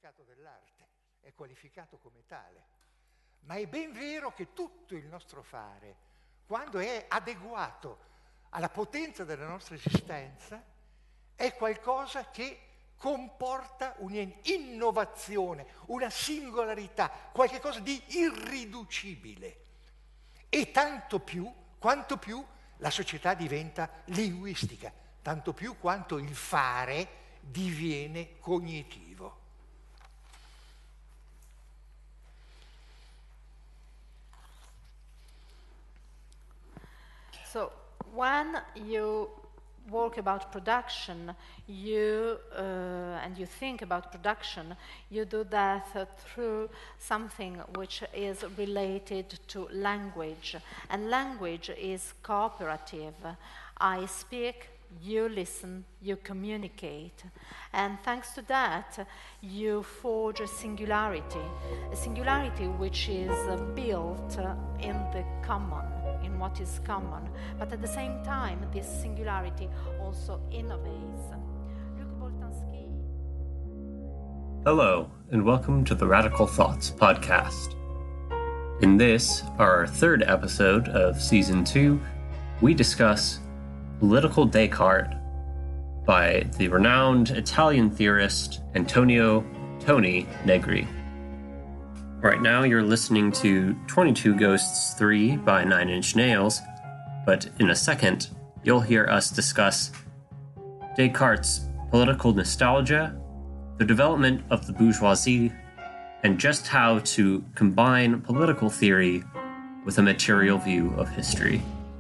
mercato dell'arte, è qualificato come tale. Ma è ben vero che tutto il nostro fare, quando è adeguato alla potenza della nostra esistenza, è qualcosa che comporta un'innovazione, una singolarità, qualcosa di irriducibile. E tanto più, quanto più la società diventa linguistica, tanto più quanto il fare diviene cognitivo. So when you work about production, and you think about production, you do that through something which is related to language, and language is cooperative. I speak, you listen, you communicate, and thanks to that you forge a singularity which is built in the common, in what is common, but at the same time this singularity also innovates. Luc Boltanski. Hello, and welcome to the Radical Thoughts podcast. In this, our third episode of Season 2, we discuss Political Descartes by the renowned Italian theorist Antonio "Tony" Negri. Right now you're listening to 22 Ghosts 3 by Nine Inch Nails, but in a second you'll hear us discuss Descartes' political nostalgia, the development of the bourgeoisie, and just how to combine political theory with a material view of history.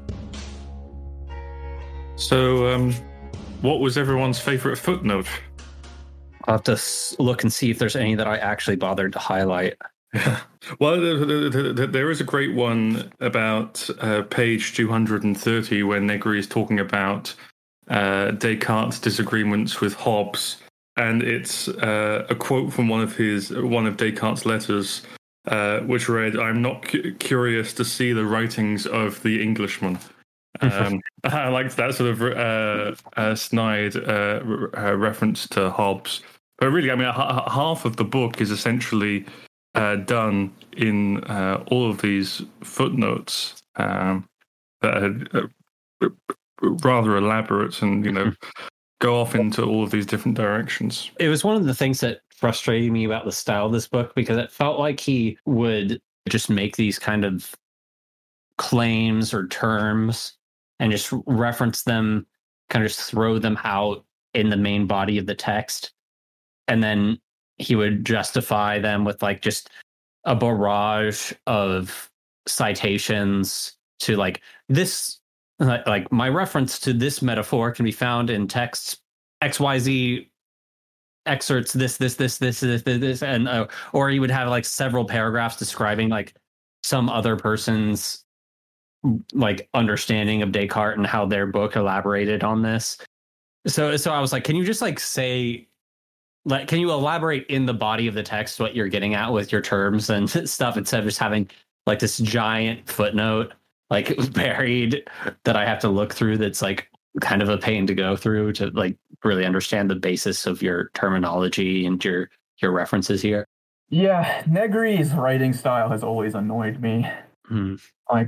So, what was everyone's favorite footnote? I'll have to look and see if there's any that I actually bothered to highlight. Well, there is a great one about page 230 where Negri is talking about Descartes' disagreements with Hobbes, and it's a quote from one of Descartes' letters, which read, "I'm not curious to see the writings of the Englishman." I liked that sort of snide reference to Hobbes. But really, I mean, half of the book is essentially done in all of these footnotes that are rather elaborate and, go off into all of these different directions. It was one of the things that frustrated me about the style of this book, because it felt like he would just make these kind of claims or terms and just reference them, kind of just throw them out in the main body of the text. And then he would justify them with like just a barrage of citations to like this, like my reference to this metaphor can be found in texts XYZ excerpts this, and or he would have like several paragraphs describing like some other person's like understanding of Descartes and how their book elaborated on this. So I was like, can you just like say, like, can you elaborate in the body of the text what you're getting at with your terms and stuff, instead of just having like this giant footnote like it was buried that I have to look through, that's like kind of a pain to go through to like really understand the basis of your terminology and your references here. Yeah, Negri's writing style has always annoyed me. Like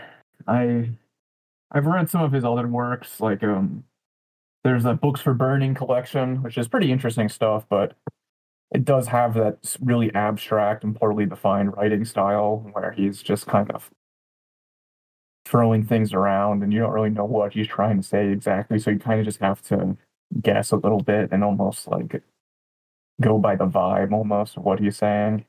I've read some of his other works, like there's a Books for Burning collection, which is pretty interesting stuff, but it does have that really abstract and poorly defined writing style where he's just kind of throwing things around and you don't really know what he's trying to say exactly, so you kind of just have to guess a little bit and almost like go by the vibe almost of what he's saying.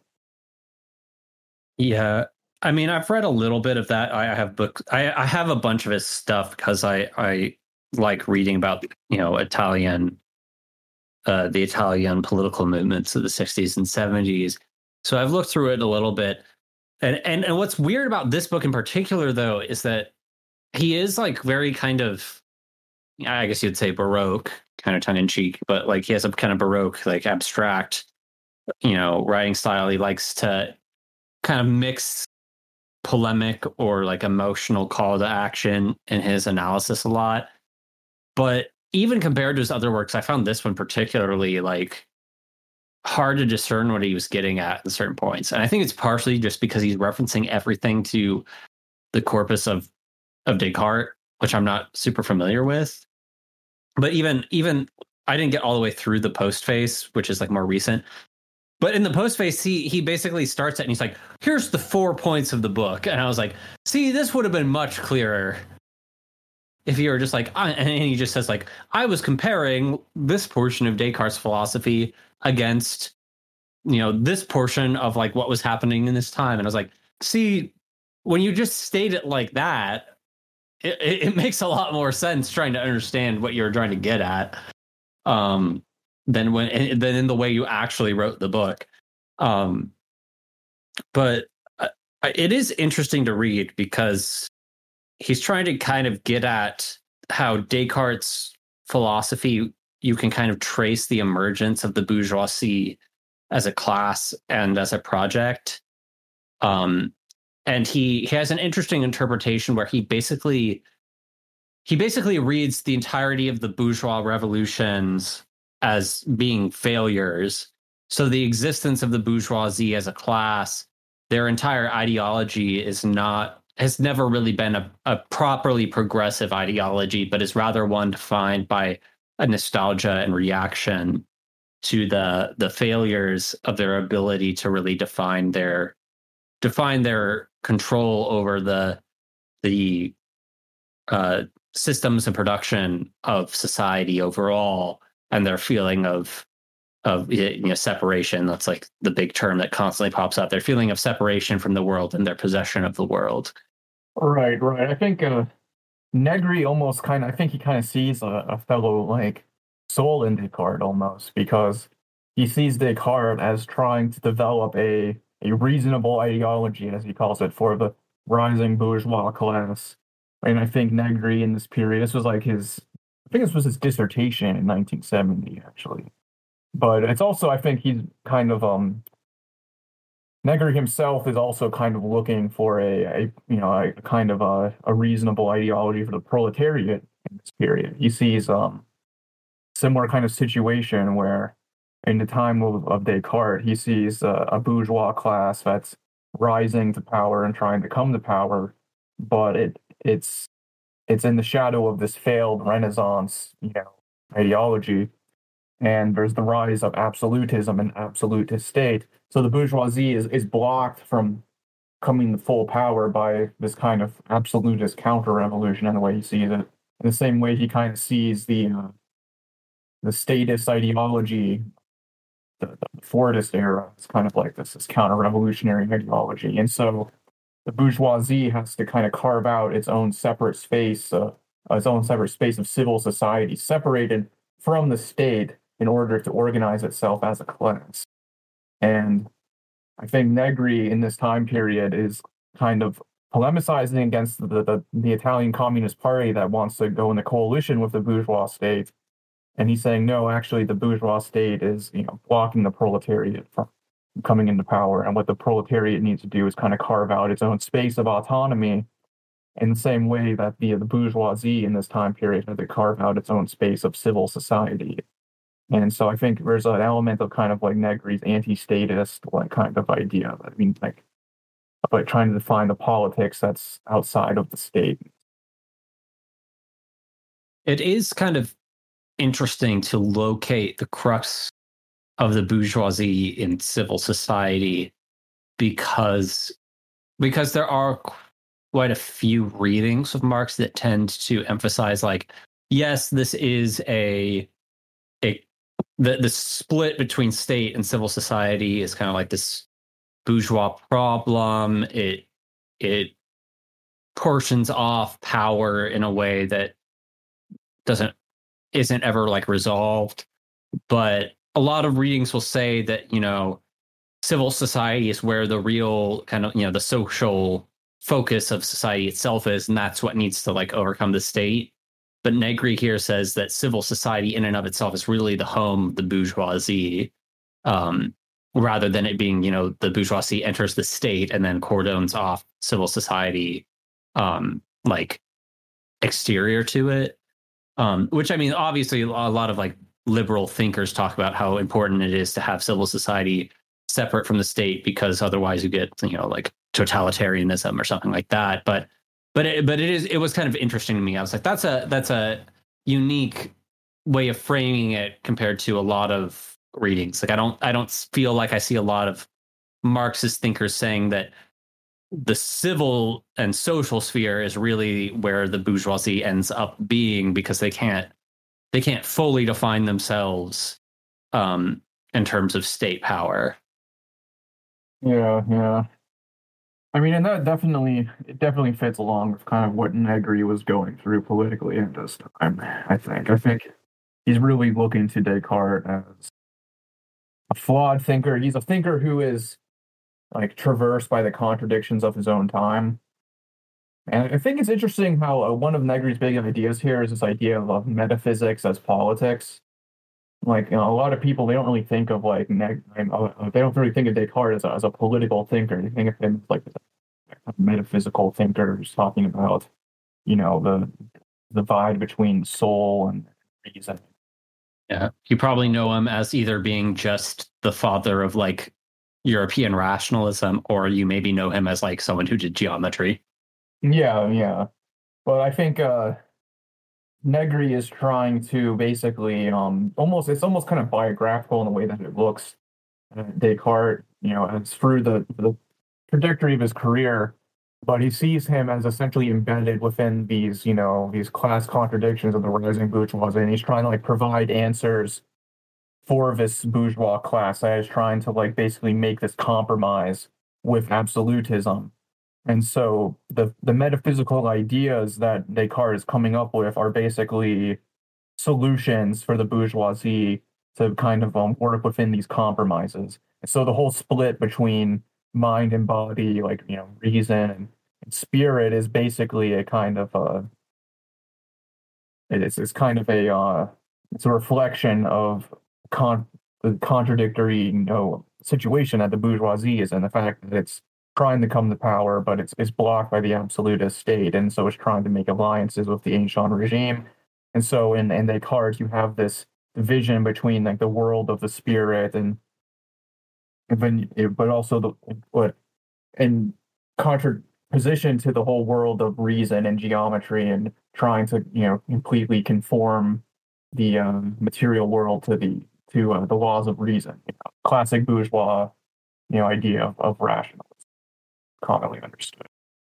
Yeah, I mean, I've read a little bit of that. I have books. I have a bunch of his stuff because I like reading about, Italian, the Italian political movements of the 60s and 70s. So I've looked through it a little bit. And what's weird about this book in particular, though, is that he is like very kind of, I guess you'd say Baroque, kind of tongue in cheek, but like he has a kind of Baroque, like abstract, writing style. He likes to kind of mix polemic or like emotional call to action in his analysis a lot. But even compared to his other works, I found this one particularly like hard to discern what he was getting at certain points. And I think it's partially just because he's referencing everything to the corpus of Descartes, which I'm not super familiar with. But even I didn't get all the way through the postface, which is like more recent. But in the postface, he basically starts it and he's like, here's the 4 points of the book. And I was like, see, this would have been much clearer if you were just like, and he just says like, I was comparing this portion of Descartes' philosophy against, this portion of like what was happening in this time. And I was like, see, when you just state it like that, it makes a lot more sense trying to understand what you're trying to get at. Than in the way you actually wrote the book. But it is interesting to read because he's trying to kind of get at how Descartes' philosophy, you can kind of trace the emergence of the bourgeoisie as a class and as a project. And he has an interesting interpretation where he basically reads the entirety of the bourgeois revolutions as being failures. So the existence of the bourgeoisie as a class, their entire ideology has never really been a properly progressive ideology, but is rather one defined by a nostalgia and reaction to the failures of their ability to really define their control over the systems and production of society overall, and their feeling of separation. That's like the big term that constantly pops up. Their feeling of separation from the world and their possession of the world. Right. I think Negri almost I think he kind of sees a fellow like soul in Descartes almost, because he sees Descartes as trying to develop a reasonable ideology, as he calls it, for the rising bourgeois class. And I think Negri in this period, this was his dissertation in 1970, actually. But it's also, I think he's kind of, Negri himself is also kind of looking for a kind of a reasonable ideology for the proletariat in this period. He sees similar kind of situation where in the time of Descartes, he sees a bourgeois class that's rising to power and trying to come to power, but it's in the shadow of this failed Renaissance, ideology, and there's the rise of absolutism and absolutist state. So the bourgeoisie is blocked from coming to full power by this kind of absolutist counter-revolution, in the way he sees it. In the same way he kind of sees the statist ideology, the Fordist era, is kind of like this counter-revolutionary ideology. And so the bourgeoisie has to kind of carve out its own separate space, of civil society, separated from the state in order to organize itself as a class. And I think Negri in this time period is kind of polemicizing against the Italian Communist Party that wants to go in a coalition with the bourgeois state. And he's saying, no, actually, the bourgeois state is, blocking the proletariat from coming into power. And what the proletariat needs to do is kind of carve out its own space of autonomy in the same way that the bourgeoisie in this time period had to carve out its own space of civil society. And so I think there's an element of kind of like Negri's anti-statist kind of idea. I mean, like trying to define the politics that's outside of the state. It is kind of interesting to locate the crux of the bourgeoisie in civil society because there are quite a few readings of Marx that tend to emphasize, like, yes, this is the split between state and civil society is kind of like this bourgeois problem. It portions off power in a way that isn't ever like resolved. But a lot of readings will say that, civil society is where the real kind of, the social focus of society itself is, and that's what needs to like overcome the state. But Negri here says that civil society in and of itself is really the home of the bourgeoisie, rather than it being, the bourgeoisie enters the state and then cordons off civil society, like exterior to it. Which, I mean, obviously a lot of like liberal thinkers talk about how important it is to have civil society separate from the state, because otherwise you get, like totalitarianism or something like that. But it was kind of interesting to me. I was like, that's a unique way of framing it compared to a lot of readings. Like I don't feel like I see a lot of Marxist thinkers saying that the civil and social sphere is really where the bourgeoisie ends up being, because they can't fully define themselves in terms of state power. Yeah. I mean, and that definitely fits along with kind of what Negri was going through politically at this time. I think he's really looking to Descartes as a flawed thinker. He's a thinker who is like traversed by the contradictions of his own time. And I think it's interesting how one of Negri's big ideas here is this idea of metaphysics as politics. Like, a lot of people, they don't really think of they don't really think of Descartes as a political thinker. They think of him as like a metaphysical thinker who's talking about, the divide between soul and reason. Yeah, you probably know him as either being just the father of like European rationalism, or you maybe know him as like someone who did geometry. Yeah. But I think Negri is trying to basically it's almost kind of biographical in the way that it looks. Descartes, as through the trajectory of his career, but he sees him as essentially embedded within these class contradictions of the rising bourgeoisie, and he's trying to like provide answers for this bourgeois class that is trying to like basically make this compromise with absolutism. And so the metaphysical ideas that Descartes is coming up with are basically solutions for the bourgeoisie to kind of work within these compromises. And so the whole split between mind and body, like, reason and spirit, is basically a kind of it's a reflection of the contradictory situation that the bourgeoisie is in, the fact that it's trying to come to power, but it's blocked by the absolutist state, and so it's trying to make alliances with the ancient regime. And so in Descartes, you have this division between like the world of the spirit and then, but also in contraposition to the whole world of reason and geometry, and trying to completely conform the material world to the laws of reason. Classic bourgeois idea of rationalism, commonly understood.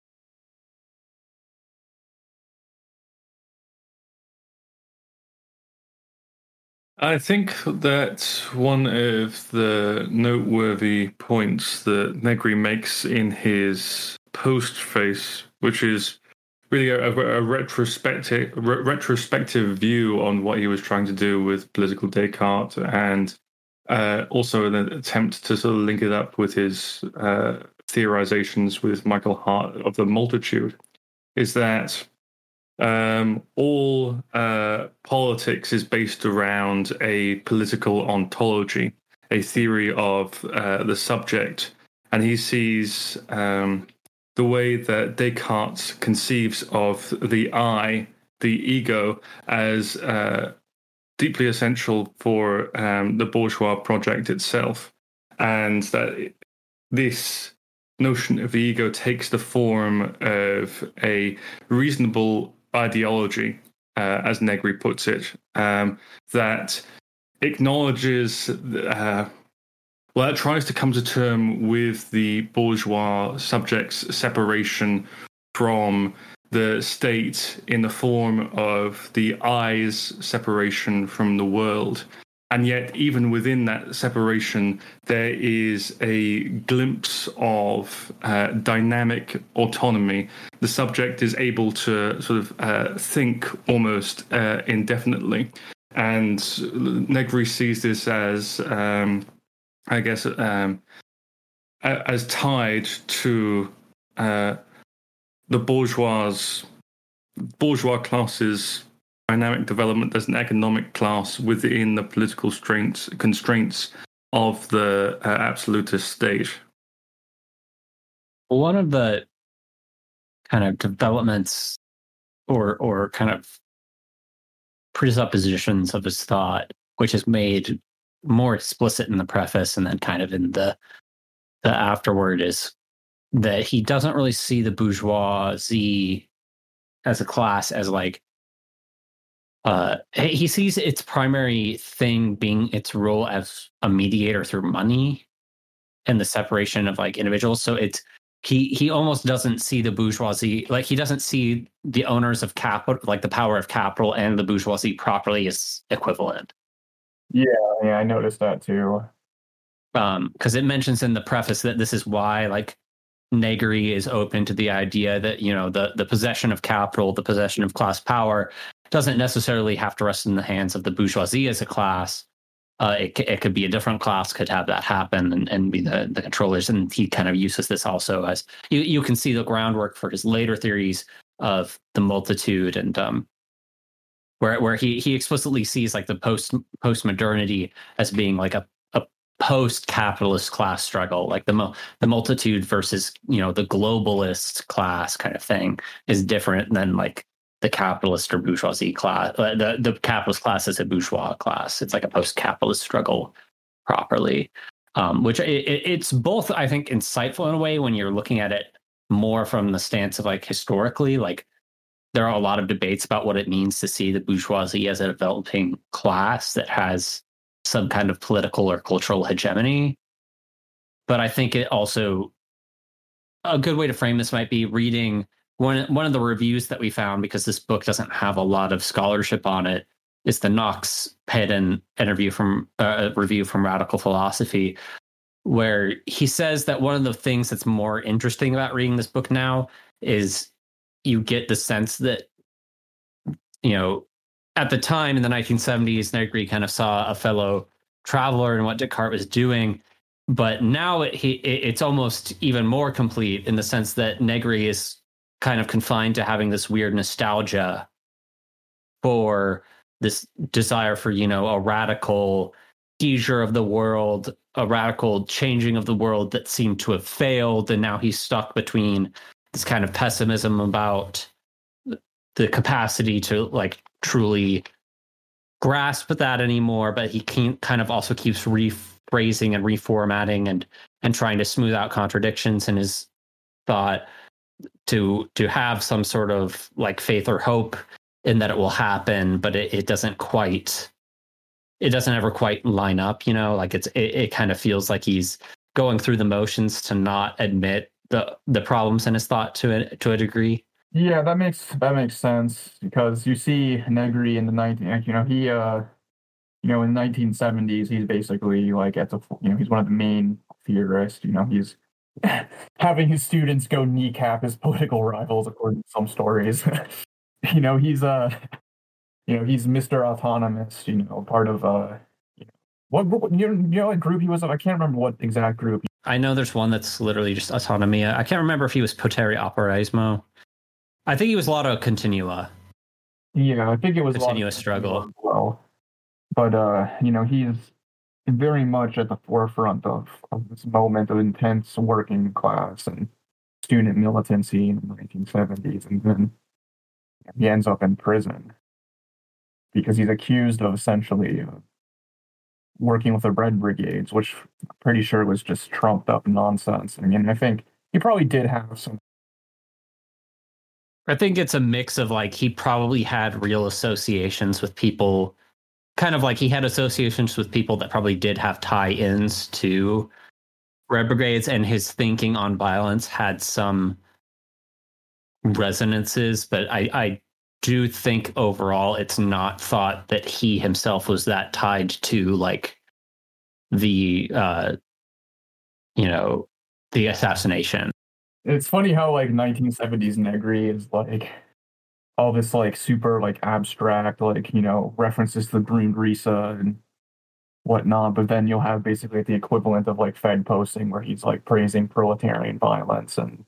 I think that one of the noteworthy points that Negri makes in his postface, which is really a retrospective view on what he was trying to do with political Descartes, and also an attempt to sort of link it up with his theorizations with Michael Hart of the multitude, is that all politics is based around a political ontology, a theory of the subject. And he sees the way that Descartes conceives of the I, the ego, as deeply essential for the bourgeois project itself. And that this notion of the ego takes the form of a reasonable ideology, as Negri puts it, that acknowledges, that tries to come to term with the bourgeois subject's separation from the state in the form of the I's separation from the world. And yet, even within that separation, there is a glimpse of dynamic autonomy. The subject is able to sort of think almost indefinitely. And Negri sees this as, as tied to the bourgeois class's dynamic development as an economic class within the political constraints of the absolutist state. One of the kind of developments or kind of presuppositions of his thought which is made more explicit in the preface and then kind of in the afterword, is that he doesn't really see the bourgeoisie as a class as like he sees its primary thing being its role as a mediator through money and the separation of like individuals. So it's he almost doesn't see the bourgeoisie, like he doesn't see the owners of capital, like the power of capital and the bourgeoisie properly as equivalent. Yeah, I noticed that too. Because it mentions in the preface that this is why like Negri is open to the idea that, you know, the possession of capital, the possession of class power doesn't necessarily have to rest in the hands of the bourgeoisie as a class. It could be a different class could have that happen and be the controllers. And he kind of uses this also as you can see the groundwork for his later theories of the multitude and where he explicitly sees like the post-modernity as being like a post-capitalist class struggle, like the multitude versus, you know, the globalist class kind of thing is different than like the capitalist or bourgeoisie class. The capitalist class is a bourgeois class. It's like a post-capitalist struggle properly, which it's both, I think, insightful in a way when you're looking at it more from the stance of like historically, like there are a lot of debates about what it means to see the bourgeoisie as a developing class that has some kind of political or cultural hegemony. But I think it also, a good way to frame this might be reading one of the reviews that we found, because this book doesn't have a lot of scholarship on it, is the Knox Pedden review from Radical Philosophy, where he says that one of the things that's more interesting about reading this book now is you get the sense that, you know, at the time in the 1970s, Negri kind of saw a fellow traveler in what Descartes was doing. But now it's almost even more complete in the sense that Negri is kind of confined to having this weird nostalgia for this desire for, you know, a radical seizure of the world, a radical changing of the world that seemed to have failed. And now he's stuck between this kind of pessimism about the capacity to like truly grasp that anymore, but he kind of also keeps rephrasing and reformatting and trying to smooth out contradictions in his thought to have some sort of like faith or hope in that it will happen, but it doesn't ever quite line up, you know, like it kind of feels like he's going through the motions to not admit the problems in his thought to a degree. Yeah, that makes sense, because you see Negri in the in the 1970s, he's basically like he's one of the main theorists. You know, he's having his students go kneecap his political rivals, according to some stories. You know, he's he's Mr. Autonomous. You know, part of what group he was of. I can't remember what exact group. I know there's one that's literally just Autonomia. I can't remember if he was Potere Operaismo. I think he was Lotto Continua. Yeah, I think it was Continuous Struggle. Well, but he's very much at the forefront of this moment of intense working class and student militancy in the 1970s, and then he ends up in prison because he's accused of essentially working with the Red Brigades, which I'm pretty sure was just trumped up nonsense. I mean, I think he probably did have some. I think it's a mix of like he probably had real associations with people, kind of like he had associations with people that probably did have tie-ins to Red Brigades, and his thinking on violence had some resonances, but I do think overall it's not thought that he himself was that tied to like the the assassination. It's funny how like 1970s Negri is like all this like super like abstract, like, you know, references to the Grundrisse and whatnot, but then you'll have basically the equivalent of like Fed posting where he's like praising proletarian violence and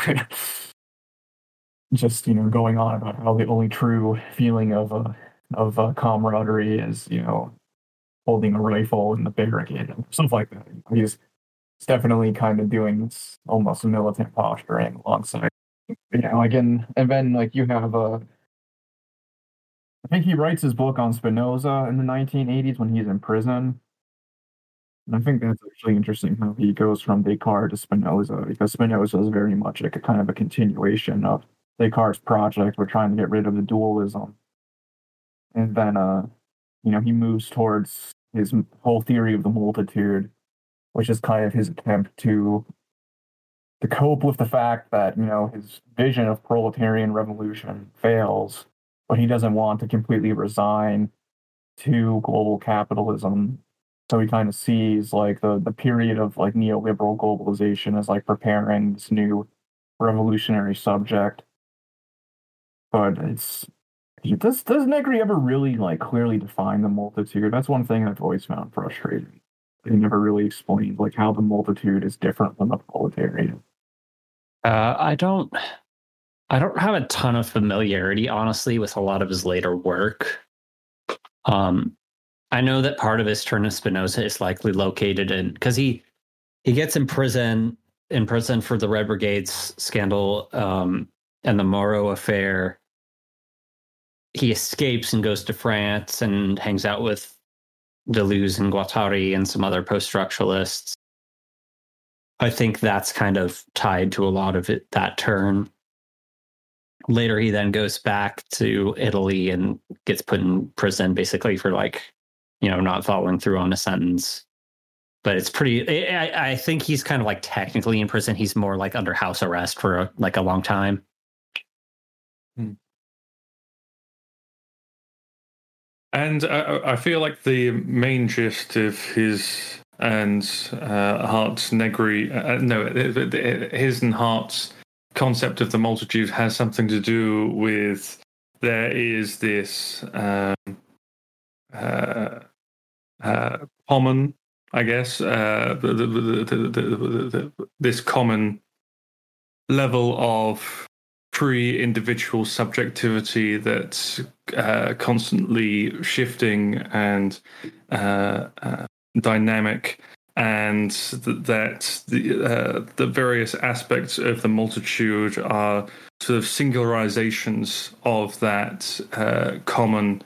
just, you know, going on about how the only true feeling of camaraderie is, you know, holding a rifle in the barricade and stuff like that. He's definitely kind of doing this almost militant posturing alongside, you know, again, and then like you have I think he writes his book on Spinoza in the 1980s when he's in prison. And I think that's actually interesting how he goes from Descartes to Spinoza, because Spinoza is very much like a kind of a continuation of Descartes' project. We're trying to get rid of the dualism. And then, he moves towards his whole theory of the multitude, which is kind of his attempt to cope with the fact that, his vision of proletarian revolution fails, but he doesn't want to completely resign to global capitalism. So he kind of sees like the period of like neoliberal globalization as like preparing this new revolutionary subject. But does Negri ever really like clearly define the multitude? That's one thing I've always found frustrating. He never really explained like how the multitude is different from the proletariat. I don't have a ton of familiarity, honestly, with a lot of his later work. I know that part of his turn of Spinoza is likely located in, because he gets in prison for the Red Brigades scandal and the Moreau affair. He escapes and goes to France and hangs out with Deleuze and Guattari and some other post-structuralists. I think that's kind of tied to a lot of it, that turn. Later, he then goes back to Italy and gets put in prison basically for not following through on a sentence. But it's pretty, I think he's kind of like technically in prison. He's more like under house arrest for a long time. And I feel like the main gist of his and Hart's Negri, his and Hart's concept of the multitude has something to do with there is this common, I guess, this common level of pre-individual subjectivity that's constantly shifting and dynamic, and that the various aspects of the multitude are sort of singularizations of that common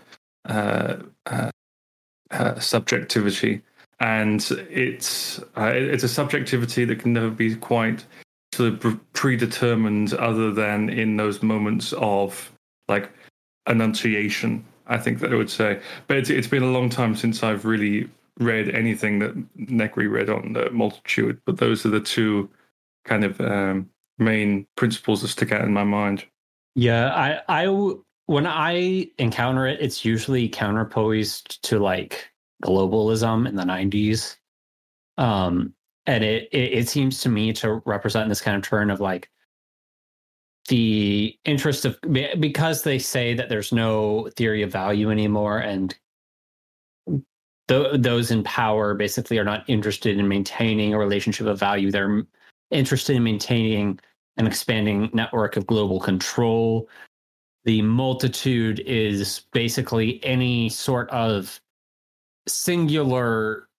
subjectivity, and it's a subjectivity that can never be quite sort of predetermined, other than in those moments of like enunciation, I think that I would say. But it's been a long time since I've really read anything that Negri read on the multitude, but those are the two kind of main principles that stick out in my mind. Yeah, I when I encounter it, it's usually counterposed to like globalism in the 90s. And it seems to me to represent this kind of turn of like the interest of, because they say that there's no theory of value anymore, and those in power basically are not interested in maintaining a relationship of value. They're interested in maintaining an expanding network of global control. The multitude is basically any sort of singular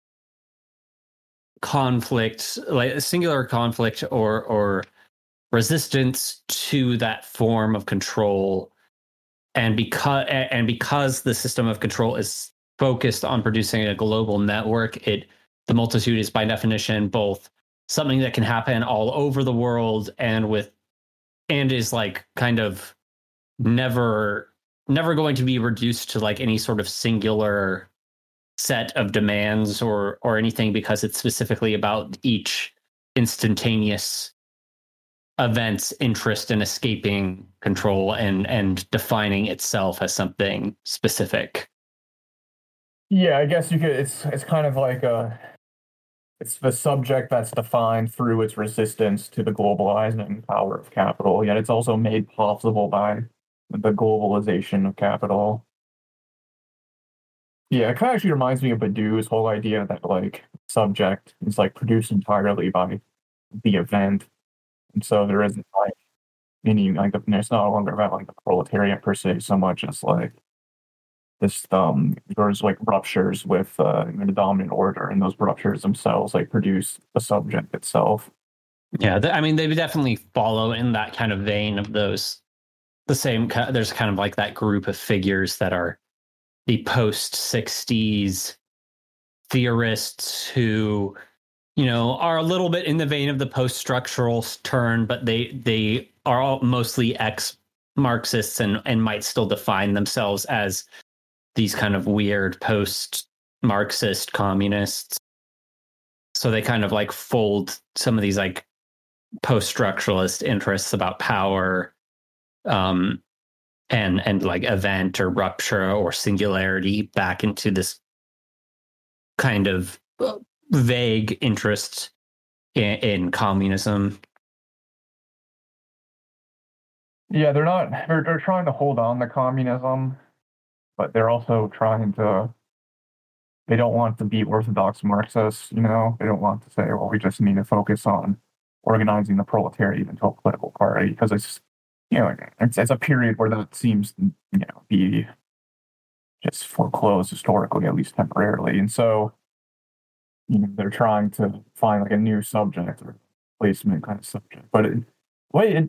conflict, like a singular conflict or resistance to that form of control. And because the system of control is focused on producing a global network, the multitude is by definition both something that can happen all over the world and is like kind of never going to be reduced to like any sort of singular set of demands or anything, because it's specifically about each instantaneous event's interest in escaping control and defining itself as something specific. Yeah, I guess you could. It's kind of like it's the subject that's defined through its resistance to the globalizing power of capital. Yet it's also made possible by the globalization of capital. Yeah, it kind of actually reminds me of Badiou's whole idea that like subject is like produced entirely by the event, and so there isn't like any like it's no longer about like the proletariat per se so much as like this there's like ruptures with the dominant order, and those ruptures themselves like produce the subject itself. Yeah, I mean they definitely follow in that kind of vein of those the same. There's kind of like that group of figures that are the post-60s theorists who, you know, are a little bit in the vein of the post-structural turn, but they are all mostly ex-Marxists and might still define themselves as these kind of weird post-Marxist communists. So they kind of like fold some of these like post-structuralist interests about power, and like event or rupture or singularity back into this kind of vague interest in communism. Yeah, they're trying to hold on to communism, but they're also they don't want to be orthodox Marxists, you know? They don't want to say, well, we just need to focus on organizing the proletariat into a political party, because it's, you know, it's a period where that seems to, you know, be just foreclosed historically, at least temporarily. And so, you know, they're trying to find like a new subject or replacement kind of subject. But way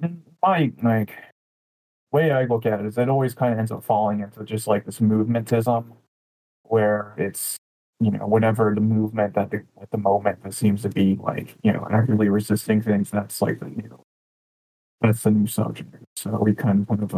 I look at it is it always kind of ends up falling into just like this movementism, where it's, you know, whatever the movement at the moment that seems to be like, you know, actively resisting things, that's like the, you know, that's the new subject. So we kind of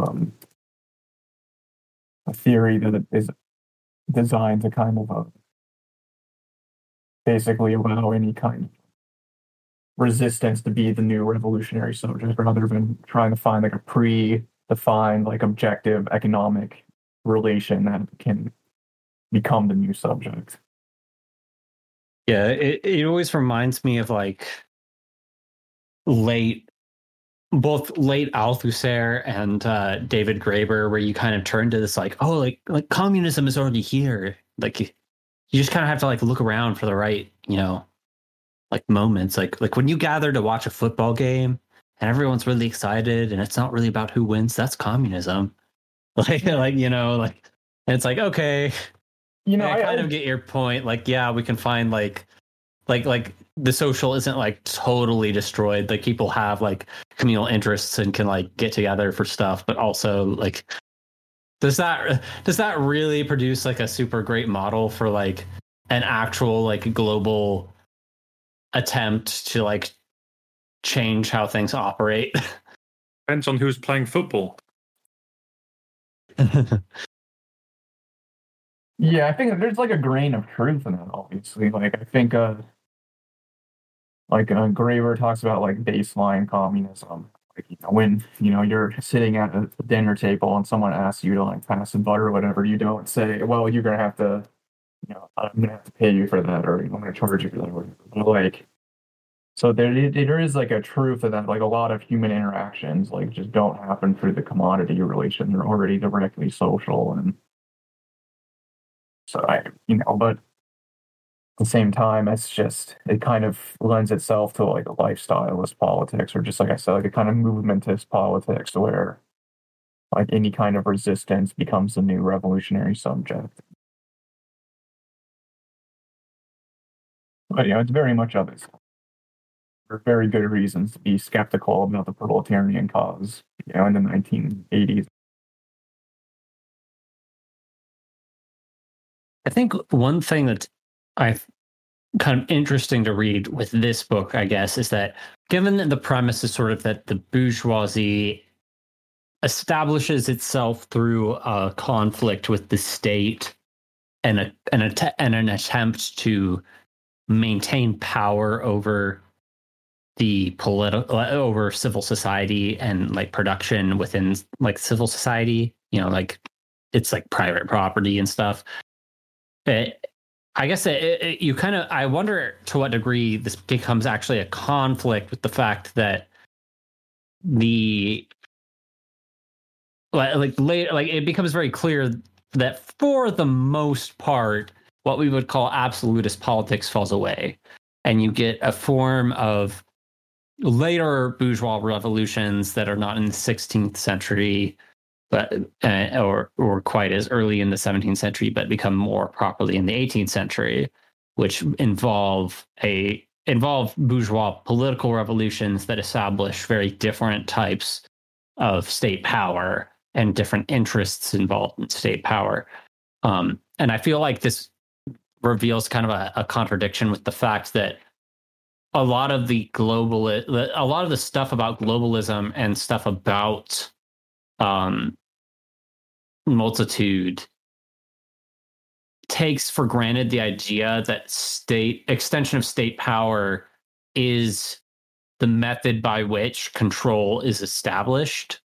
a theory that is designed to kind of basically allow any kind of resistance to be the new revolutionary subject, rather than trying to find like a pre-defined, like objective economic relation that can become the new subject. Yeah, it always reminds me of like both late Althusser and David Graeber, where you kind of turn to this like, oh, like communism is already here. Like you just kind of have to like look around for the right, you know, like moments. Like when you gather to watch a football game and everyone's really excited and it's not really about who wins, that's communism. Like you know, like, and it's like, okay, you know, I kind of get your point. Like, yeah, we can find like the social isn't like totally destroyed. Like people have like communal interests and can like get together for stuff, but also like, does that really produce like a super great model for like an actual like global attempt to like change how things operate? Depends on who's playing football. Yeah, I think there's like a grain of truth in that, obviously. Like I think Graeber talks about like baseline communism. Like, you know, when, you know, you're sitting at a dinner table and someone asks you to like pass the butter or whatever, you don't say, well, you're gonna have to, you know, I'm gonna have to pay you for that, or I'm gonna charge you for that, or whatever. But like, so there is like a truth to that. Like a lot of human interactions like just don't happen through the commodity relation. They're already directly social. And so but at the same time, it kind of lends itself to like a lifestylist politics, or just like I said, like a kind of movementist politics where like any kind of resistance becomes the new revolutionary subject. But, you know, it's very much of it. There are very good reasons to be skeptical about the proletarian cause, you know, in the 1980s. I think one thing that I kind of interesting to read with this book, I guess, is that given that the premise is sort of that the bourgeoisie establishes itself through a conflict with the state and an attempt to maintain power over the over civil society and like production within like civil society, you know, like it's like private property and stuff. I guess you kind of, I wonder to what degree this becomes actually a conflict with the fact that it becomes very clear that for the most part, what we would call absolutist politics falls away, and you get a form of later bourgeois revolutions that are not in the 16th century, but or quite as early in the 17th century, but become more properly in the 18th century, which involve bourgeois political revolutions that establish very different types of state power and different interests involved in state power. And I feel like this reveals kind of a contradiction with the fact that a lot of the stuff about globalism and stuff about multitude takes for granted the idea that extension of state power is the method by which control is established.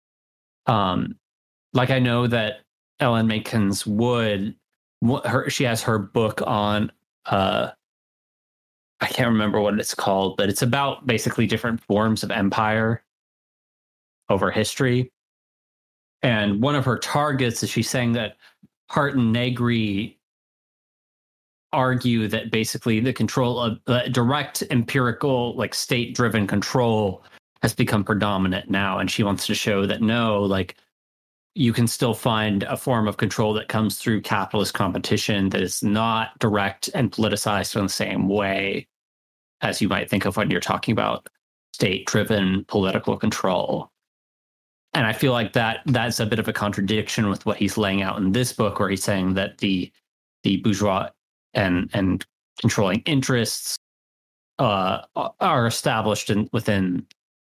Like I know that Ellen Mankins Wood, she has her book on, I can't remember what it's called, but it's about basically different forms of empire over history. And one of her targets is she's saying that Hart and Negri argue that basically the control of direct empirical, like state-driven control has become predominant now. And she wants to show that no, like you can still find a form of control that comes through capitalist competition that is not direct and politicized in the same way as you might think of when you're talking about state-driven political control. And I feel like that's a bit of a contradiction with what he's laying out in this book, where he's saying that the bourgeois and controlling interests are established within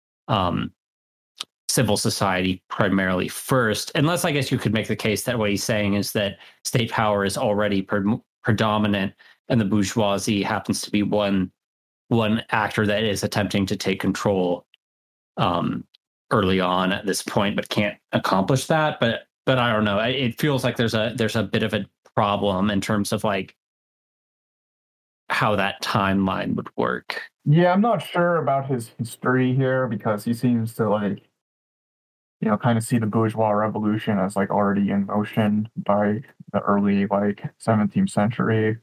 civil society primarily first, unless I guess you could make the case that what he's saying is that state power is already predominant and the bourgeoisie happens to be one actor that is attempting to take control early on at this point, but can't accomplish that. But I don't know. It feels like there's a bit of a problem in terms of like how that timeline would work. Yeah, I'm not sure about his history here because he seems to like, you know, kind of see the bourgeois revolution as like already in motion by the early like 17th century.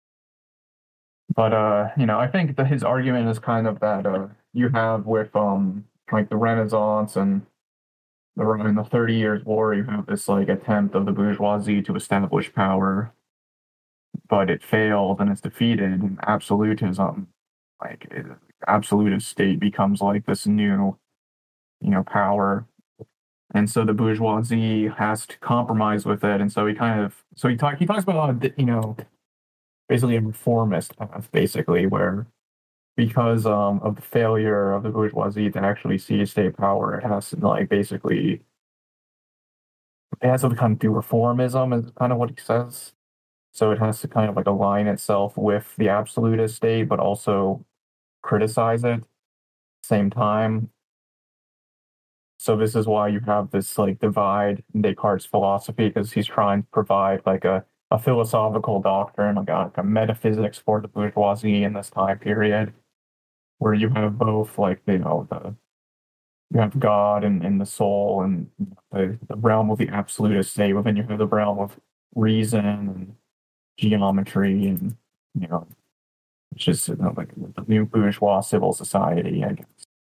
But you know, I think that his argument is kind of that you have with like the Renaissance and in the 30 Years' War, you have this like attempt of the bourgeoisie to establish power, but it failed and it's defeated. And absolutism, like absolutist state, becomes like this new, you know, power. And so the bourgeoisie has to compromise with it. And so he talks about, you know, basically a reformist path, basically, where because of the failure of the bourgeoisie to actually see state power, it has to like basically, it has to kind of do reformism, is kind of what he says. So it has to kind of like align itself with the absolutist state, but also criticize it at the same time. So this is why you have this like divide in Descartes' philosophy, because he's trying to provide like a philosophical doctrine, like a metaphysics for the bourgeoisie in this time period, where you have both like, you know, you have God and the soul and the realm of the absolutist state, but then you have the realm of reason and geometry and, you know, it's just, you know, like the new bourgeois civil society, I guess.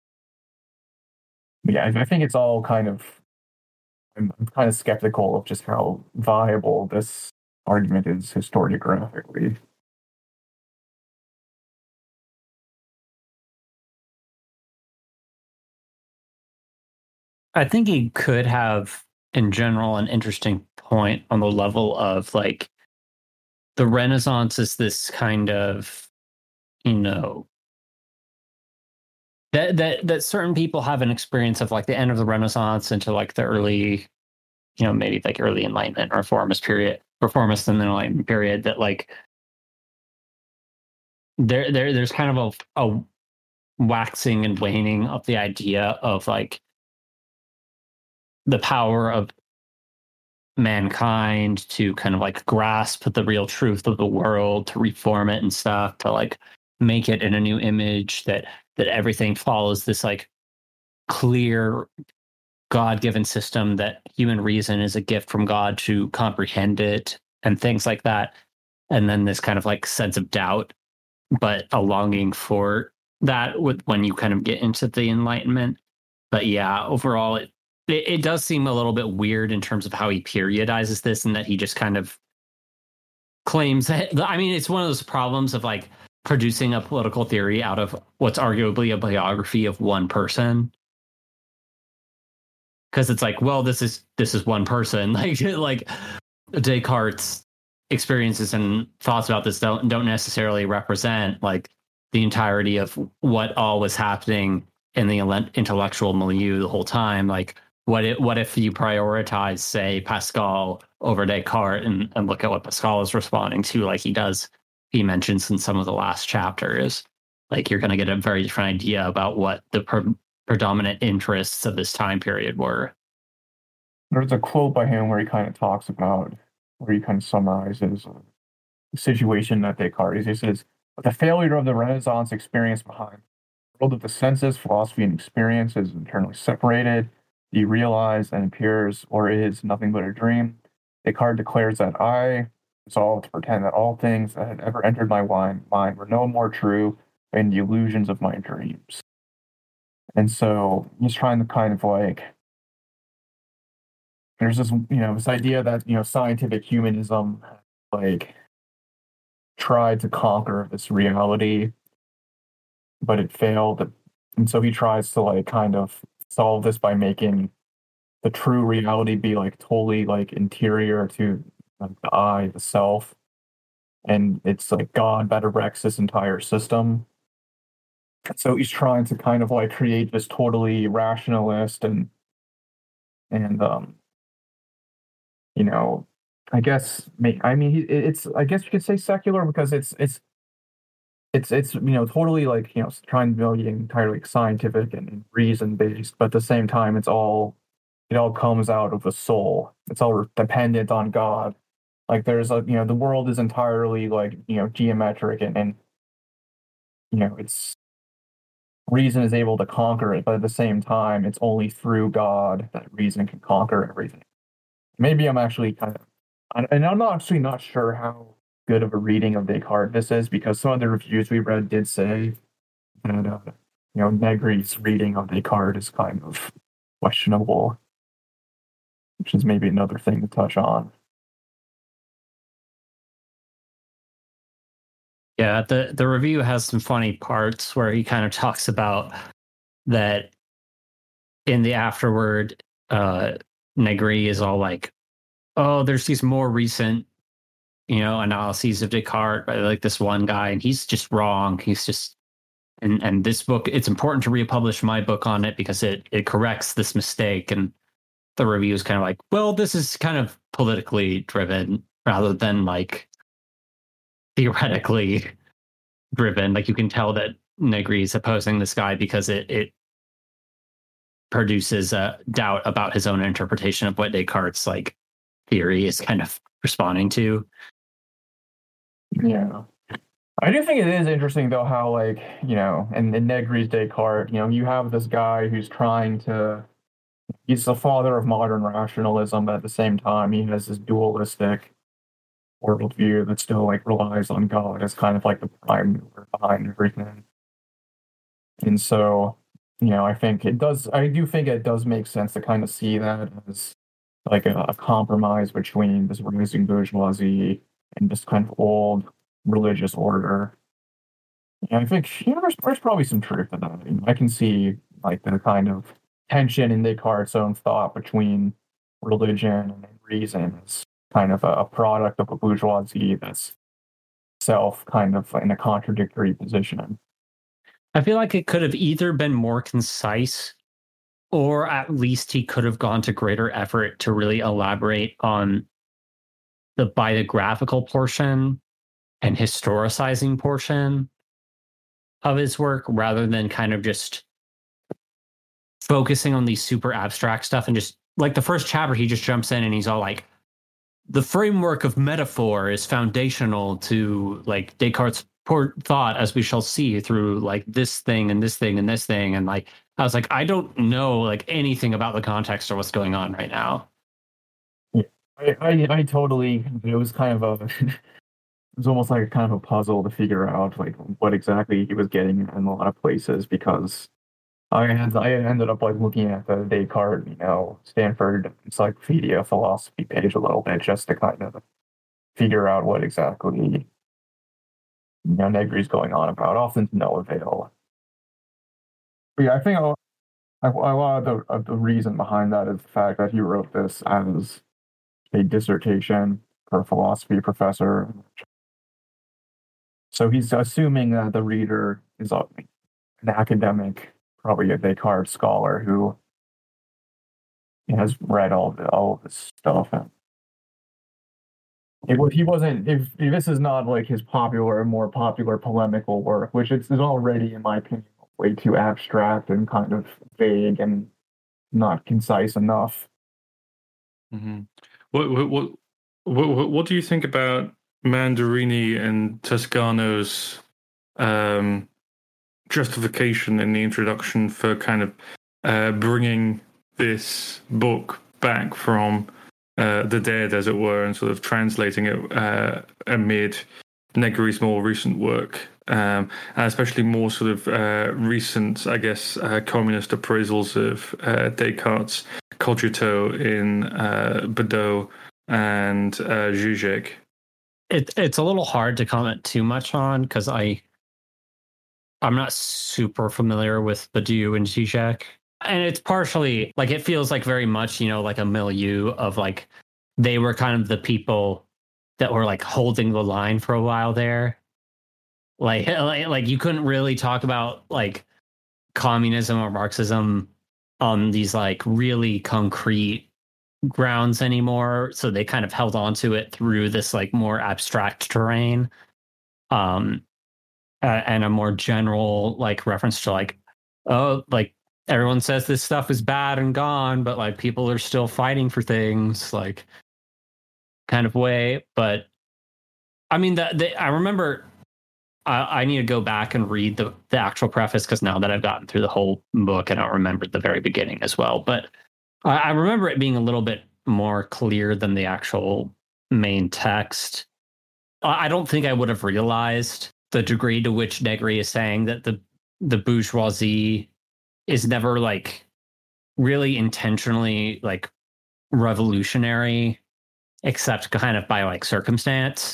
Yeah, I think it's all kind of, I'm kind of skeptical of just how viable this argument is historiographically. I think he could have, in general, an interesting point on the level of like the Renaissance is this kind of, you know, that certain people have an experience of like the end of the Renaissance into like the early, you know, maybe like early Enlightenment or reformist and Enlightenment period, that like there's kind of a waxing and waning of the idea of like the power of mankind to kind of like grasp the real truth of the world, to reform it and stuff, to like make it in a new image, that everything follows this like clear God-given system, that human reason is a gift from God to comprehend it and things like that. And then this kind of like sense of doubt, but a longing for that when you kind of get into the Enlightenment. But yeah, overall, it does seem a little bit weird in terms of how he periodizes this, and that he just kind of claims that, I mean, it's one of those problems of like producing a political theory out of what's arguably a biography of one person. because it's like, well, this is one person. Like Descartes' experiences and thoughts about this don't necessarily represent like the entirety of what all was happening in the intellectual milieu the whole time. Like, what if you prioritize, say, Pascal over Descartes and look at what Pascal is responding to, like he mentions in some of the last chapters, like you're going to get a very different idea about what the predominant interests of this time period were. There's a quote by him where he kind of talks about, where he kind of summarizes the situation that Descartes is. He says, "But the failure of the Renaissance experience behind the world of the senses, philosophy, and experience is internally separated, derealized, and appears or is nothing but a dream. Descartes declares that I resolved to pretend that all things that had ever entered my mind were no more true than the illusions of my dreams." And so he's trying to kind of like, there's this, this idea that, scientific humanism, like, tried to conquer this reality, but it failed. And so he tries to, like, kind of solve this by making the true reality be, like, totally, like, interior to like, the I, the self. And it's, like, God that erects this entire system. So he's trying to kind of, like, create this totally rationalist and I guess it's I guess you could say secular because it's totally like trying to be entirely scientific and reason based, but at the same time it all comes out of the soul. It's all dependent on God. Like there's the world is entirely like geometric and it's reason is able to conquer it, but at the same time it's only through God that reason can conquer everything. Maybe I'm actually and I'm actually not sure how good of a reading of Descartes this is, because some of the reviews we read did say that Negri's reading of Descartes is kind of questionable, which is maybe another thing to touch on. Yeah, the review has some funny parts where he kind of talks about that in the afterword. Negri is all like, oh, there's these more recent, analyses of Descartes by like this one guy, and he's just wrong. He's just, and this book, it's important to republish my book on it because it corrects this mistake. And the review is kind of like, well, this is kind of politically driven rather than like theoretically driven. Like you can tell that Negri is opposing this guy because it produces a doubt about his own interpretation of what Descartes' like theory is kind of responding to. Yeah. I do think it is interesting though how like, in Negri's Descartes, you have this guy who's he's the father of modern rationalism, but at the same time he has this dualistic worldview that still like relies on God as kind of like the prime mover behind everything. And so I do think it does make sense to kind of see that as like a compromise between this rising bourgeoisie and this kind of old religious order. And I think there's probably some truth to that. I can see like the kind of tension in Descartes' own thought between religion and reason as kind of a product of a bourgeoisie that's self kind of in a contradictory position. I feel like it could have either been more concise, or at least he could have gone to greater effort to really elaborate on the biographical portion and historicizing portion of his work, rather than kind of just focusing on these super abstract stuff. And just like the first chapter, he just jumps in and he's all like, the framework of metaphor is foundational to like Descartes' thought, as we shall see through like this thing and this thing and this thing. And like, I was like, I don't know like anything about the context or what's going on right now. Yeah, I totally, it was kind of it was almost like a kind of a puzzle to figure out like what exactly he was getting in a lot of places, because I ended up like looking at the Descartes, Stanford Encyclopedia philosophy page a little bit just to kind of figure out what exactly Negri's going on about, often to no avail. But yeah, I think A lot of the reason behind that is the fact that he wrote this as a dissertation for a philosophy professor. So he's assuming that the reader is an academic, probably a Descartes scholar who has read all of this stuff. And if this is not like his more popular polemical work, which is already, in my opinion, way too abstract and kind of vague and not concise enough. Mm-hmm. What do you think about Mandarini and Toscano's justification in the introduction for kind of bringing this book back from the dead, as it were, and sort of translating it amid Negri's more recent work, and especially more sort of recent, I guess, communist appraisals of Descartes' cogito in Bedeau and Zizek? It's a little hard to comment too much on because I'm not super familiar with Badiou and Zizek. And it's partially like it feels like very much, like a milieu of like they were kind of the people that were like holding the line for a while there. Like you couldn't really talk about like communism or Marxism on these like really concrete grounds anymore. So they kind of held on to it through this like more abstract terrain. And a more general like reference to like, oh, like everyone says this stuff is bad and gone, but like people are still fighting for things, like kind of way. But I mean, I remember I need to go back and read the actual preface because now that I've gotten through the whole book, I don't remember the very beginning as well. But I remember it being a little bit more clear than the actual main text. I don't think I would have realized the degree to which Negri is saying that the bourgeoisie is never like really intentionally like revolutionary, except kind of by like circumstance.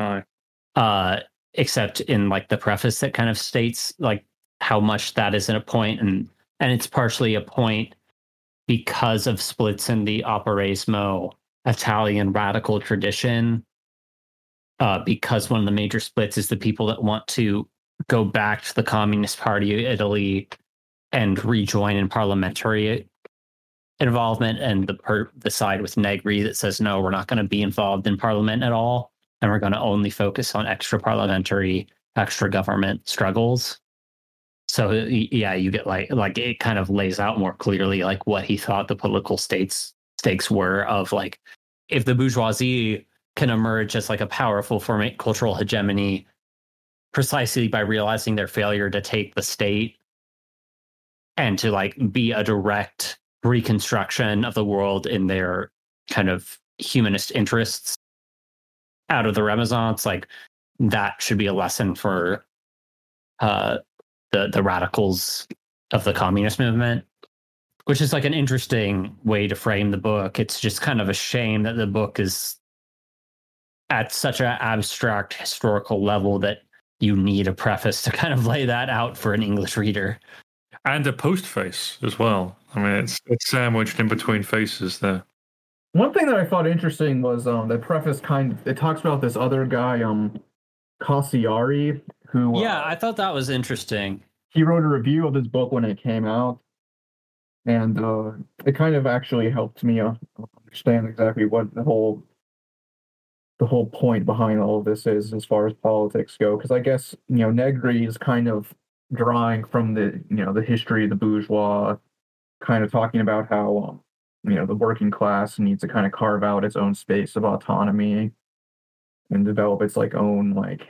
Except in like the preface that kind of states like how much that isn't a point, and it's partially a point because of splits in the Operaismo Italian radical tradition. Because one of the major splits is the people that want to go back to the Communist Party of Italy and rejoin in parliamentary involvement, and the side with Negri that says, no, we're not going to be involved in parliament at all, and we're going to only focus on extra parliamentary, extra government struggles. So yeah, you get like it kind of lays out more clearly like what he thought the political stakes were of like, if the bourgeoisie can emerge as like a powerful cultural hegemony precisely by realizing their failure to take the state and to like be a direct reconstruction of the world in their kind of humanist interests out of the Renaissance, like that should be a lesson for the radicals of the communist movement, which is like an interesting way to frame the book. It's just kind of a shame that the book is at such an abstract historical level that you need a preface to kind of lay that out for an English reader. And a postface as well. I mean, it's sandwiched in between faces there. One thing that I thought interesting was the preface it talks about this other guy, Cassiari, who... Yeah, I thought that was interesting. He wrote a review of his book when it came out, and it kind of actually helped me understand exactly what the whole point behind all of this is as far as politics go. Because I guess, Negri is kind of drawing from the history of the bourgeois, kind of talking about how, the working class needs to kind of carve out its own space of autonomy and develop its like own, like,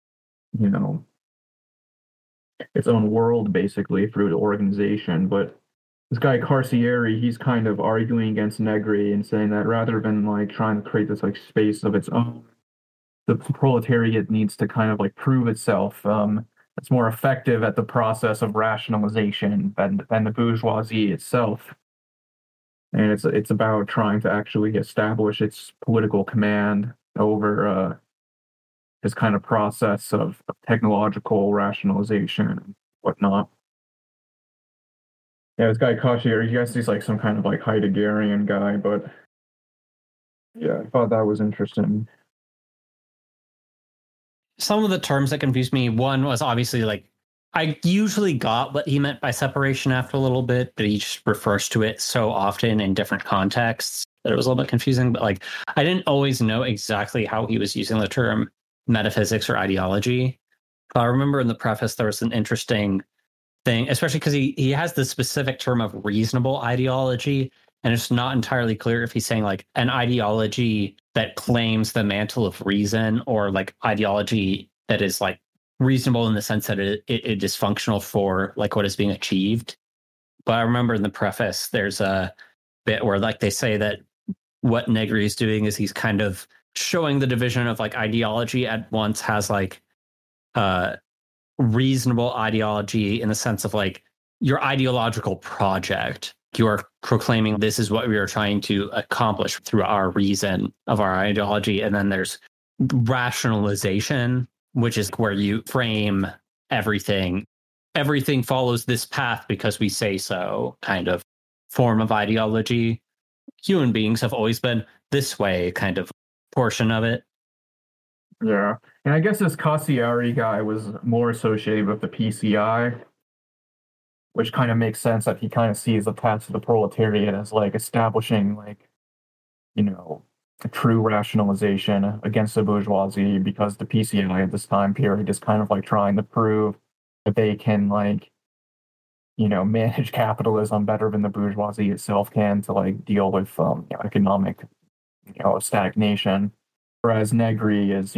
its own world basically through the organization. But this guy Carcieri, he's kind of arguing against Negri and saying that rather than like trying to create this like space of its own, the proletariat needs to kind of like prove itself. It's more effective at the process of rationalization than the bourgeoisie itself. And it's about trying to actually establish its political command over this kind of process of technological rationalization and whatnot. Yeah, this guy Kashi, I guess he's like some kind of like Heideggerian guy, but yeah, I thought that was interesting. Some of the terms that confused me, one was obviously like, I usually got what he meant by separation after a little bit, but he just refers to it so often in different contexts that it was a little bit confusing. But like, I didn't always know exactly how he was using the term metaphysics or ideology. I remember in the preface, there was an interesting thing, especially because he has the specific term of reasonable ideology. And it's not entirely clear if he's saying like an ideology that claims the mantle of reason or like ideology that is like reasonable in the sense that it is functional for like what is being achieved. But I remember in the preface, there's a bit where like they say that what Negri is doing is he's kind of showing the division of like ideology at once has like reasonable ideology in the sense of like your ideological project. You are proclaiming this is what we are trying to accomplish through our reason of our ideology. And then there's rationalization, which is where you frame everything. Everything follows this path because we say so kind of form of ideology. Human beings have always been this way kind of portion of it. Yeah. And I guess this Cassiari guy was more associated with the PCI, which kind of makes sense that he kind of sees the path to the proletariat as like establishing like, a true rationalization against the bourgeoisie, because the PCI at this time period is kind of like trying to prove that they can like, manage capitalism better than the bourgeoisie itself can to like deal with economic, stagnation. Whereas Negri is,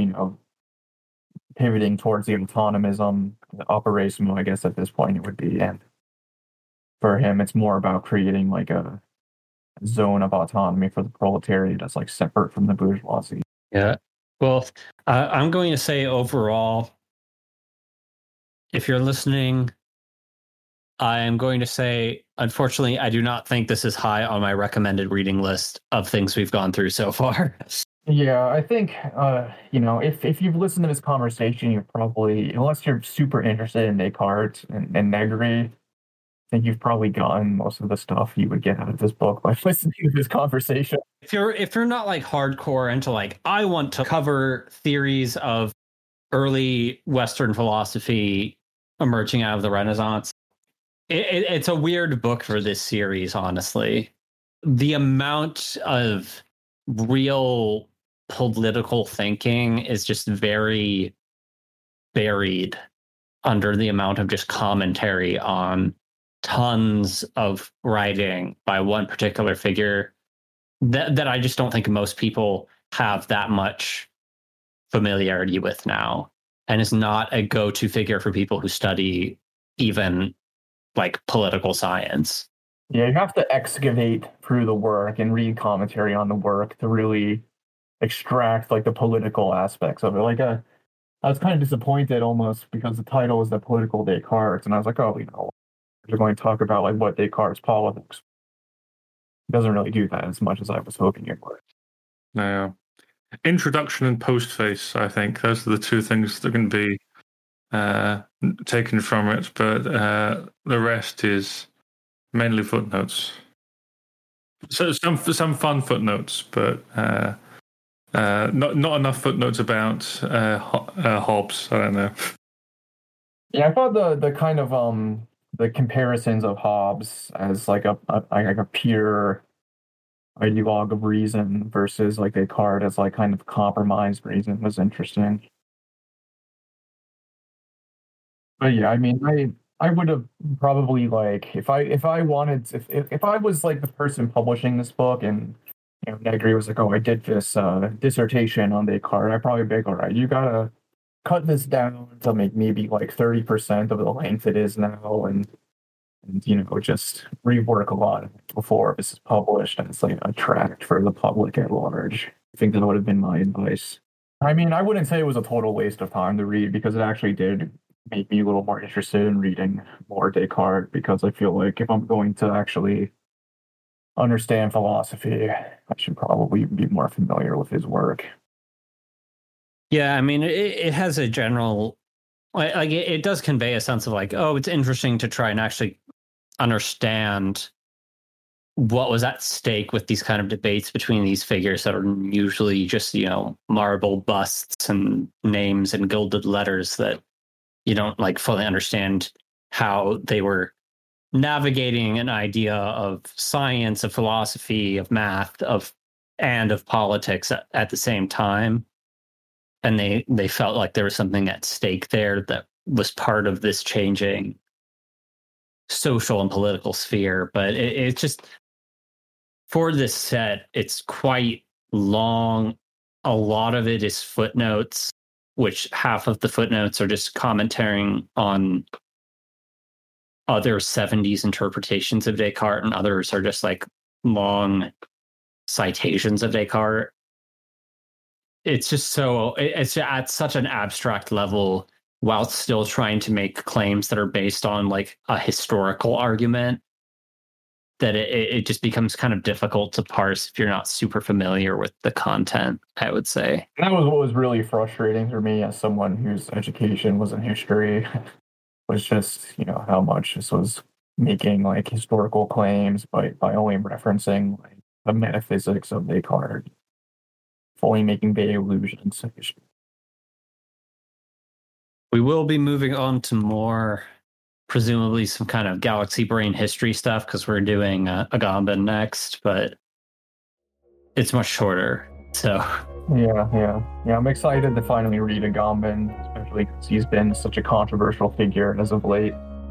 pivoting towards the autonomism, the operational, I guess at this point it would be. And for him, it's more about creating like a zone of autonomy for the proletariat that's like separate from the bourgeoisie. Yeah. Well, I'm going to say overall, if you're listening, I am going to say, unfortunately, I do not think this is high on my recommended reading list of things we've gone through so far. Yeah, I think, if you've listened to this conversation, you've probably, unless you're super interested in Descartes and Negri, I think you've probably gotten most of the stuff you would get out of this book by listening to this conversation. If you're not like hardcore into like, I want to cover theories of early Western philosophy emerging out of the Renaissance, it's a weird book for this series, honestly. The amount of real political thinking is just very buried under the amount of just commentary on tons of writing by one particular figure that I just don't think most people have that much familiarity with now, and is not a go-to figure for people who study even like political science. Yeah, you have to excavate through the work and read commentary on the work to really extract like the political aspects of it. Like I was kind of disappointed almost because the title was The Political Descartes, and I was like, oh, they're going to talk about like what Descartes' politics. It doesn't really do that as much as I was hoping it would. No. Introduction and postface, I think. Those are the two things that can be taken from it, but the rest is mainly footnotes. So some fun footnotes, but not enough footnotes about Hobbes. I don't know. Yeah, I thought the kind of the comparisons of Hobbes as like a pure ideologue of reason versus like Descartes as like kind of compromised reason was interesting. But yeah, I mean, I would have probably like if I wanted if I was like the person publishing this book and Negri was like, oh, I did this dissertation on Descartes, I'd probably be like, all right, you gotta cut this down to make maybe like 30% of the length it is now, and just rework a lot of it before this is published and it's like a tract for the public at large. I think that would have been my advice. I mean, I wouldn't say it was a total waste of time to read, because it actually did make me a little more interested in reading more Descartes, because I feel like if I'm going to actually understand philosophy, I should probably be more familiar with his work. Yeah, I mean, it has a general, like it does convey a sense of like, oh, it's interesting to try and actually understand what was at stake with these kind of debates between these figures that are usually just, marble busts and names and gilded letters that you don't like fully understand how they were navigating an idea of science, of philosophy, of math, of politics at the same time. And they felt like there was something at stake there that was part of this changing social and political sphere. But it just, for this set, it's quite long. A lot of it is footnotes, which half of the footnotes are just commentating on other 70s interpretations of Descartes, and others are just like long citations of Descartes. It's just it's at such an abstract level while still trying to make claims that are based on like a historical argument, that it just becomes kind of difficult to parse if you're not super familiar with the content, I would say. That was what was really frustrating for me as someone whose education was in history, was just, how much this was making like historical claims by only referencing like the metaphysics of Descartes, fully making vague allusions to history. We will be moving on to more, presumably some kind of galaxy brain history stuff, because we're doing Agamben next, but it's much shorter. So yeah, I'm excited to finally read Agamben, especially because he's been such a controversial figure as of late.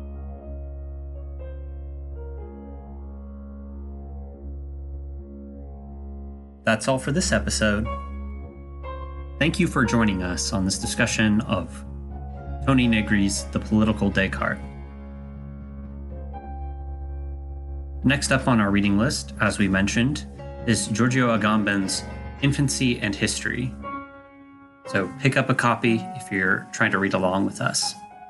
That's all for this episode. Thank you for joining us on this discussion of Tony Negri's The Political Descartes. Next up on our reading list, as we mentioned, is Giorgio Agamben's Infancy and History. So pick up a copy if you're trying to read along with us.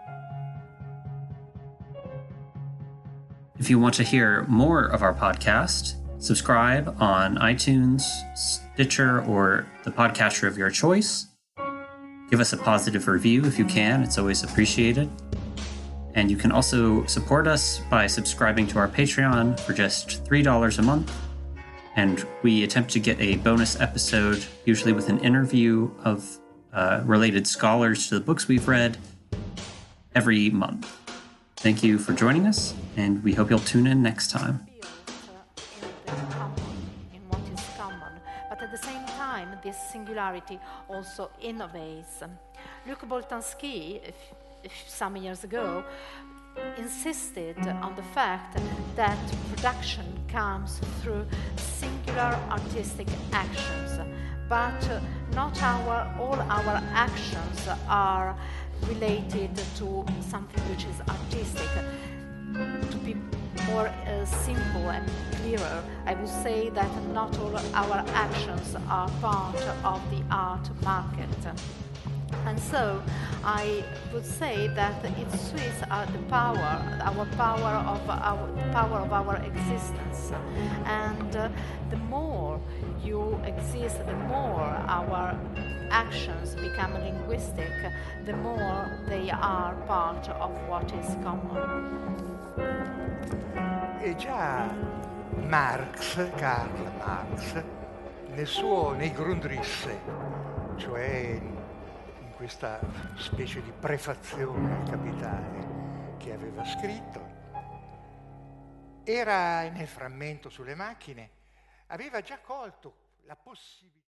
If you want to hear more of our podcast, subscribe on iTunes, Stitcher, or the podcaster of your choice. Give us a positive review if you can, it's always appreciated. And you can also support us by subscribing to our Patreon for just $3 a month. And we attempt to get a bonus episode, usually with an interview of related scholars to the books we've read, every month. Thank you for joining us, and we hope you'll tune in next time. In what is common, but at the same time, this singularity also innovates. Luc Boltanski, some years ago, insisted on the fact that production comes through singular artistic actions, but not all our actions are related to something which is artistic. To be more simple and clearer, I would say that not all our actions are part of the art market. And so I would say that it suits the power of our existence. And the more you exist, the more our actions become linguistic, the more they are part of what is common. E già Karl Marx, nei Grundrisse, cioè in questa specie di prefazione al Capitale che aveva scritto, era nel frammento sulle macchine, aveva già colto la possibilità